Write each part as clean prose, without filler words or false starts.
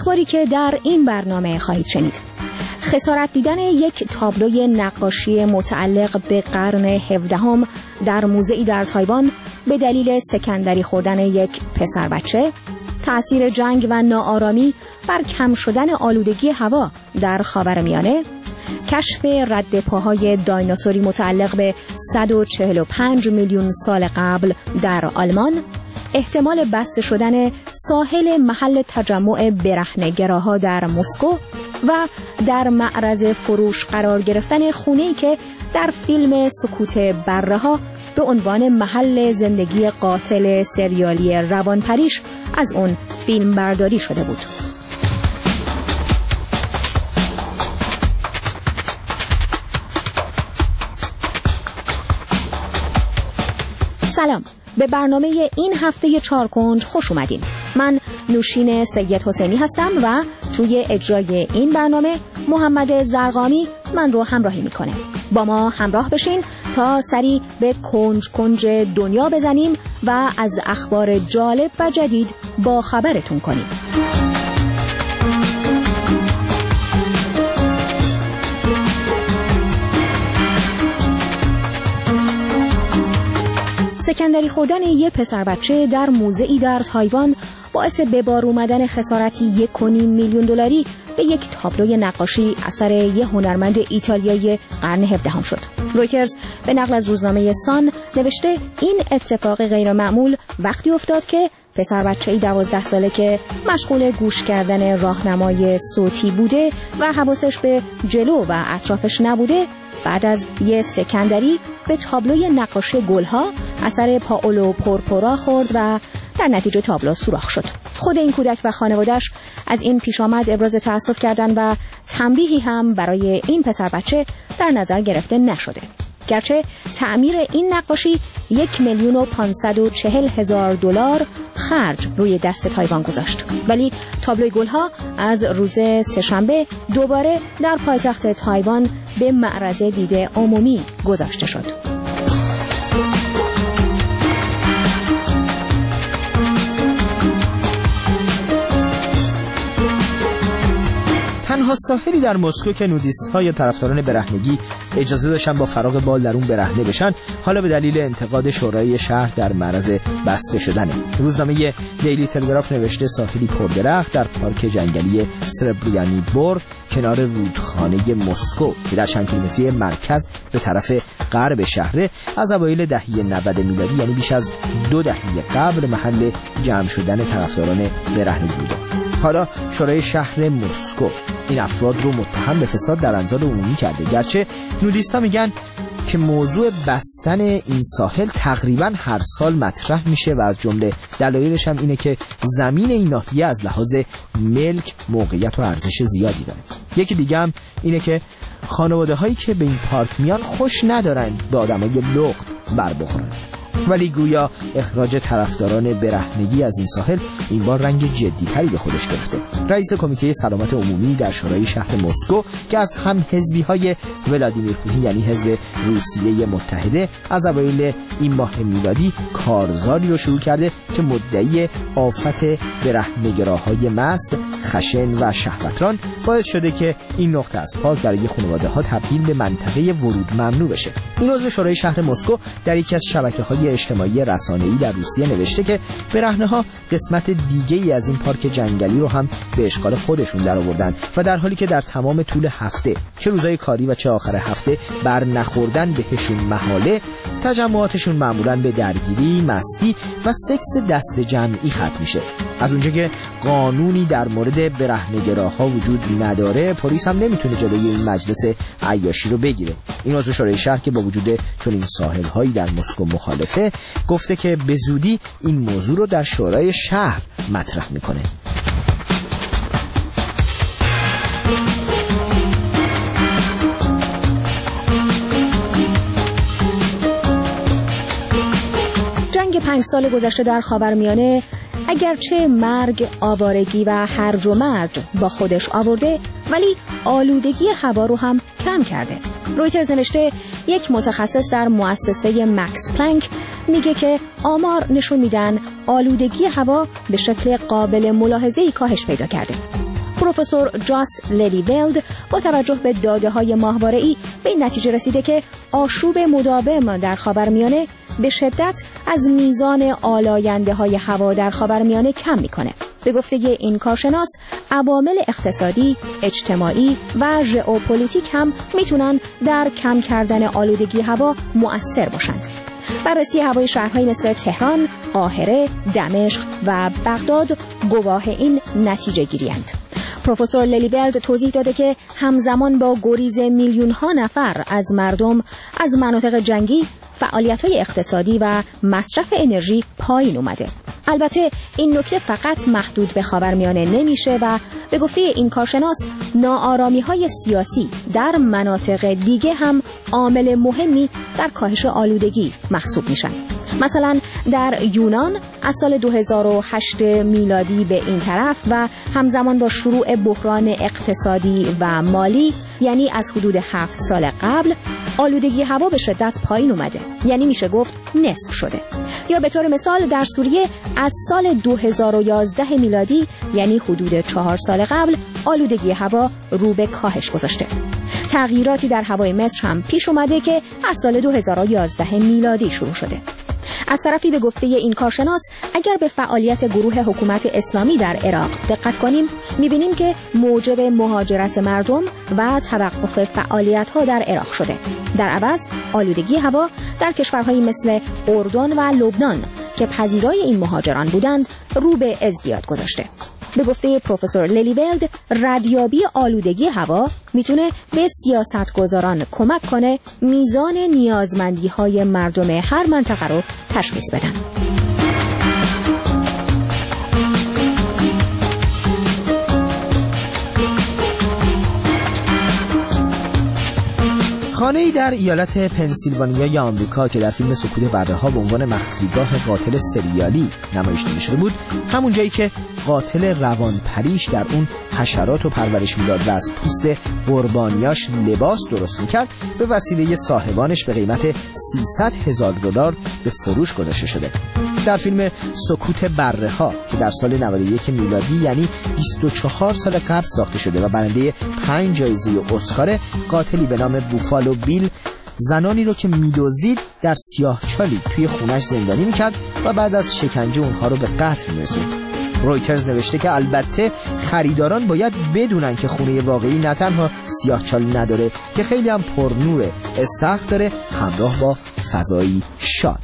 اخباری که در این برنامه خواهید شنید: خسارت دیدن یک تابلوی نقاشی متعلق به قرن 17 در موزه‌ای در تایوان به دلیل سکندری خوردن یک پسر بچه، تأثیر جنگ و ناآرامی بر کم شدن آلودگی هوا در خاورمیانه، کشف رد پاهای دایناسوری متعلق به 145 میلیون سال قبل در آلمان، احتمال بسته شدن ساحل محل تجمع برهنه‌گراها در مسکو و در معرض فروش قرار گرفتن خونه‌ای که در فیلم سکوت بره‌ها به عنوان محل زندگی قاتل سریالی روانپریش از اون فیلم برداری شده بود. سلام، به برنامه این هفته چارکنج خوش اومدین. من نوشین سید حسینی هستم و توی اجرای این برنامه محمد زرقامی من رو همراهی میکنه. با ما همراه بشین تا سری به کنج کنج دنیا بزنیم و از اخبار جالب و جدید با خبرتون کنیم. سکندری خوردن یک پسر بچه در موزه‌ای در تایوان باعث به بار اومدن خسارتی 1.5 میلیون دلاری به یک تابلوی نقاشی اثر یک هنرمند ایتالیایی قرن 17 شد. رویترز به نقل از روزنامه سان نوشته این اتفاق غیر معمول وقتی افتاد که پسر بچه‌ای 12 ساله که مشغول گوش کردن راهنمای صوتی بوده و حواسش به جلو و اطرافش نبوده، بعد از یه سکندری به تابلوی نقاشی گلها اثر پائولو پورپورا خورد و در نتیجه تابلو سوراخ شد. خود این کودک و خانواده‌اش از این پیش آمد ابراز تأسف کردند و تنبیهی هم برای این پسر بچه در نظر گرفته نشده. گرچه تعمیر این نقاشی 1,540,000 دلار خرج روی دست تایوان گذاشت، ولی تابلوی گلها از روز سه‌شنبه دوباره در پایتخت تایوان به معرض دید عمومی گذاشته شد. تنها ساحلی در مسکو که نودیست‌ها یا طرفداران برهنگی اجازه داشتن با فراغ بال در اون برهنه بشن، حالا به دلیل انتقاد شورای شهر در معرض بسته شدنه. روزنامه دیلی تلگراف نوشته ساحلی پردرخت در پارک جنگلی سربریانی بور کنار رودخانه مسکو که در چند کیلومتری مرکز به طرف غرب شهر از اوایل دهه 90 میلادی، یعنی بیش از 2 دهه قبل، محل جمع شدن طرفداران برهنگی بوده. حالا شورای شهر مسکو این افراد رو متهم به فساد در انزال عمومی کرده، گرچه نودیستا میگن که موضوع بستن این ساحل تقریبا هر سال مطرح میشه و از جمله دلایلش هم اینه که زمین این ناحیه از لحاظ ملک، موقعیت و ارزش زیادی داره. یکی دیگه هم اینه که خانواده هایی که به این پارک میان خوش ندارن به آدمای لخت بر بخورن، ولی گویا اخراج طرفداران برهنگی از این ساحل این بار رنگ جدی‌تری به خودش گرفته. رئیس کمیته سلامت عمومی در شورای شهر مسکو که از هم حزبی‌های ولادیمیر پوتین یعنی حزب روسیه متحده از اوایل این ماه میلادی کارزاری رو شروع کرده که مدعی آفت برهنه‌گراهای مست، خشن و شهوتران باعث شده که این نقطه از پارک برای خانواده‌ها تبدیل به منطقه ورود ممنوع بشه. این عضو شورای شهر مسکو در یکی از شبکه‌های اجتماعی رسانه‌ای در روسیه نوشته که برهنه‌ها قسمت دیگه‌ای از این پارک جنگلی رو هم به اشغال خودشون درآوردن و در حالی که در تمام طول هفته، چه روزهای کاری و چه آخر هفته، بر نخوردن بهشون محاله، تجمعاتشون معمولاً به درگیری، مستی و سکس دست جمعی ختم میشه. از اونجا که قانونی در مورد برهنه‌گراها وجود نداره، پلیس هم نمیتونه جلوی این مجلس عیاشی رو بگیره. این عضو شورای شهر که با وجود چنین ساحل‌هایی در مسکو مخالفه، گفته که به زودی این موضوع رو در شورای شهر مطرح میکنه. جنگ 5 سال گذشته در خاورمیانه اگرچه مرگ، آوارگی و هرج و مرج با خودش آورده، ولی آلودگی هوا رو هم کم کرده. رویترز نوشته یک متخصص در مؤسسه مکس پلانک میگه که آمار نشون میدن آلودگی هوا به شکل قابل ملاحظه‌ای کاهش پیدا کرده. پروفسور جاس لیلیولد با توجه به داده‌های ماهواره‌ای به این نتیجه رسیده که آشوب مداوم در خاورمیانه به شدت از میزان آلاینده‌های هوا در خاورمیانه کم می‌کنه. به گفته این کارشناس، عوامل اقتصادی، اجتماعی و ژئوپلیتیک هم میتونن در کم کردن آلودگی هوا مؤثر باشند. بررسی هوای شهرهای مثل تهران، قاهره، دمشق و بغداد گواه این نتیجه گیری‌اند. پروفسور لیلیولد توضیح داده که همزمان با گریز میلیون‌ها نفر از مردم از مناطق جنگی، فعالیت‌های اقتصادی و مصرف انرژی پایین اومده. البته این نکته فقط محدود به خاورمیانه نمیشه و به گفته این کارشناس ناآرامی‌های سیاسی در مناطق دیگه هم عامل مهمی در کاهش آلودگی محسوب میشن. مثلا در یونان از سال 2008 میلادی به این طرف و همزمان با شروع بحران اقتصادی و مالی، یعنی از حدود 7 سال قبل، آلودگی هوا به شدت پایین اومده، یعنی میشه گفت نصف شده. یا به طور مثال در سوریه از سال 2011 میلادی، یعنی حدود 4 سال قبل، آلودگی هوا رو به کاهش گذاشته. تغییراتی در هوای مصر هم پیش اومده که از سال 2011 میلادی شروع شده. از طرفی به گفته این کارشناس، اگر به فعالیت گروه حکومت اسلامی در عراق دقت کنیم، می‌بینیم که موجب مهاجرت مردم و توقف فعالیت‌ها در عراق شده. در عوض آلودگی هوا در کشورهایی مثل اردن و لبنان که پذیرای این مهاجران بودند رو به ازدیاد گذاشته. به گفته پروفسور لیلیولد، ردیابی آلودگی هوا میتونه به سیاستگزاران کمک کنه میزان نیازمندی‌های مردم هر منطقه رو تشخیص بدن. خانه‌ای در ایالت پنسیلوانیای آمریکا که در فیلم سکوت بره‌ها به عنوان مخفیگاه قاتل سریالی نمایش داده شده بود، همون جایی که قاتل روانپریش در اون حشرات و پرورش میداد و از پوست قربانیاش لباس درست میکرد، به وسیله صاحبانش به قیمت $300,000 به فروش گذاشته شده. در فیلم سکوت بره‌ها که در سال 91 میلادی، یعنی 24 سال قبل ساخته شده و برنده 5 جایزه اسکار، قاتلی به نام بوفالو بیل زنانی رو که میدزدید در سیاهچالی توی خونش زندانی میکرد و بعد از شکنجه اونها رو به قتل میرسوند. رویترز نوشته که البته خریداران باید بدونن که خونه واقعی نه تنها سیاهچال نداره که خیلی هم پرنور استخر داره، همراه با فضایی شاد.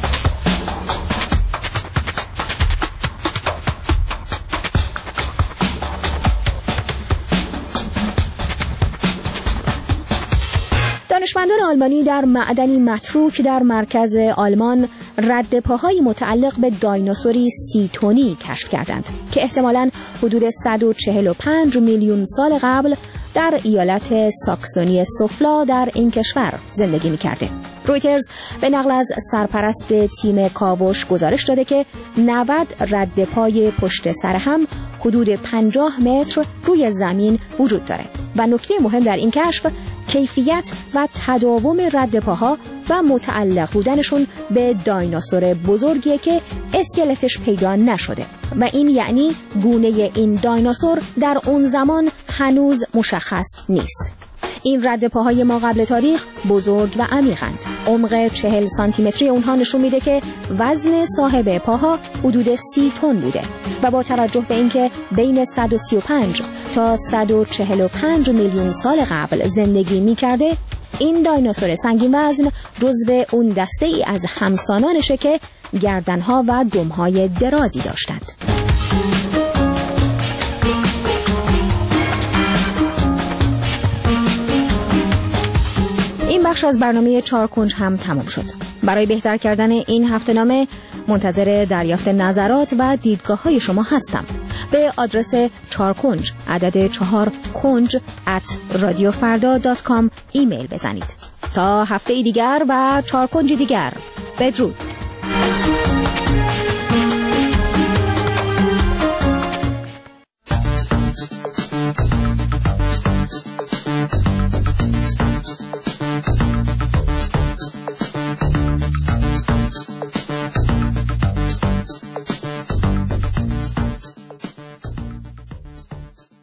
دانشمندان آلمانی در معدنی متروک در مرکز آلمان ردپاهای متعلق به دایناسوری 30 تنی کشف کردند که احتمالاً حدود 145 میلیون سال قبل در ایالت ساکسونی سفلا در این کشور زندگی می‌کرده. رویترز به نقل از سرپرست تیم کاوش گزارش داده که 90 ردپای پشت سر هم حدود 50 متر روی زمین وجود داره و نکته مهم در این کشف کیفیت و تداوم ردپاها و متعلق بودنشون به دایناسور بزرگیه که اسکلتش پیدا نشده و این یعنی گونه این دایناسور در اون زمان هنوز مشخص نیست. این ردپاهای ما قبل تاریخ بزرگ و عمیقند. عمق 40 سانتی متری اونها نشون میده که وزن صاحب پاها حدود 30 تن بوده و با توجه به اینکه بین 135 تا 145 میلیون سال قبل زندگی میکرده، این دایناسور سنگین وزن جزو اون دسته ای از همسانانشه که گردنها و دمهای درازی داشتند. این بخش از برنامه 4 کنج هم تمام شد. برای بهتر کردن این هفته‌نامه منتظر دریافت نظرات و دیدگاه‌های شما هستم. به آدرس 4 کنج عدد 4 کنج @radiofarda.com ایمیل بزنید. تا هفته دیگر و 4 کنج دیگر، بدرود.